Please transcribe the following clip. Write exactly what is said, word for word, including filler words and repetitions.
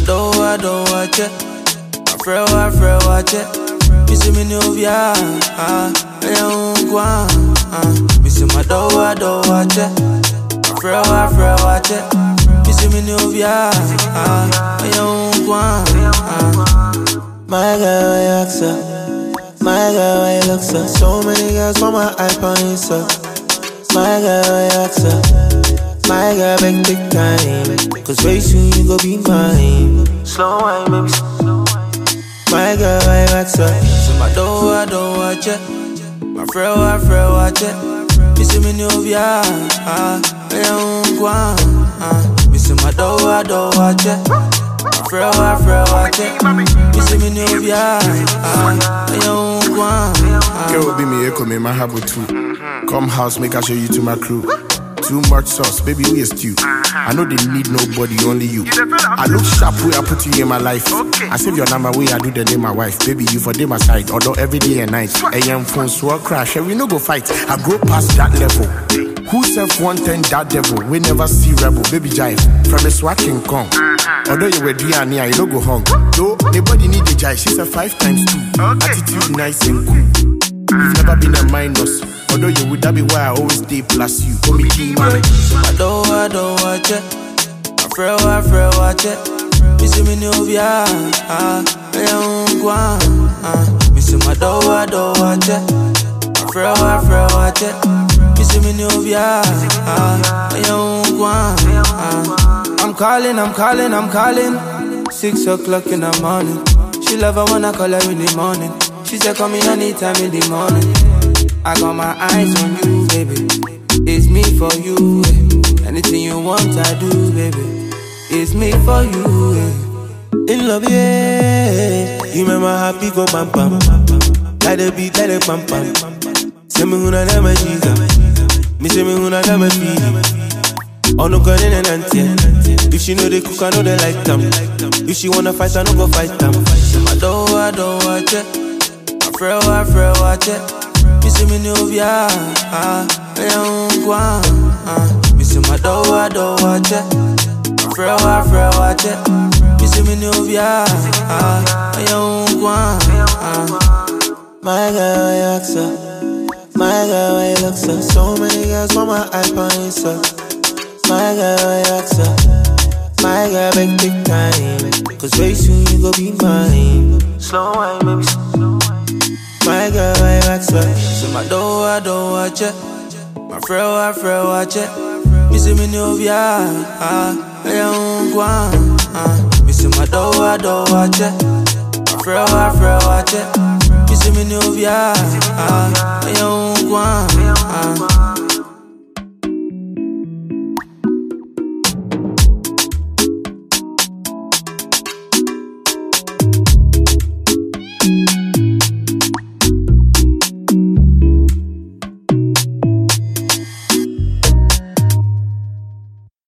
do, I do watch it. I feel, I feel watch it. Miss me no via, ah, I don't go on. Miss my do, I do watch it. I feel, I feel watch it. Miss me no via, ah, I don't go on. My girl, I ask her. My girl, I look so. So many girls want my iPhone, so. My girl, I ask her. My girl, make big time. Cause very soon you gon' be mine. Slow wine, baby. My girl, I ask her. So my do, I do watch it. My friend, I friend watch it. Miss me no via, ah, I don't go on. Miss my do, I do watch it. My friend, I friend watch it. Miss me no via, ah, I don't go on. Girl, be me, echo me, my habit too. Come house, make I show you to my crew. Too much sauce, baby, we a stew. I know they need nobody, only you. I look sharp way I put you in my life. I save your number way I do the day my wife. Baby, you for day my side, although every day and night. A young phone swore crash, and we no go fight. I grow past that level. Who self one ten that devil? We never see rebel, baby jive. From a swacking Kong. Although you were dear near, you no go home. Though nobody need the jive, she's a five times two. Attitude nice and cool. You've never been a minus. Although you would, that be why I always stay plus you. Call me king, man. I do, I do watch it. I feel, I feel watch it. Miss me no via, ah, I don't go on. Miss my do, I do watch it. I feel, I feel watch it. Miss me no via, ah, I don't go on. I'm calling, I'm calling, I'm calling. Six o'clock in the morning. She love her when I call her in the morning. She said call me anytime in the morning. I got my eyes on you, baby. It's me for you. Eh. Anything you want, I do, baby. It's me for you. Eh. In love, yeah. You make my happy go bam bam. Like the beat, like the pam pam. Say me who na never Jesus. Me say me who na never feed. Oh no girl in an auntie. If she know they cook, I know they like them. If she wanna fight, I no go fight them. I do, I do watch it. I feel, I feel watch it. Miss me no via, ah, I don't go on. Miss my do, I do watch it. My friend, I friend watch it. Miss me no via, ah, I don't go on. My girl, I ask her. My girl, I look so. So many girls want my iPhone, so. My girl, I ask her. My girl, make big time. Cause very soon you gon' be mine. Slow wine, baby. My girl, I ask her. So my do, I do watch it. My friend, I friend watch it. Miss me no via, ah, I don't go on. Miss my do, I do watch it. My friend, I friend watch it. Miss me no via, ah, I don't go on.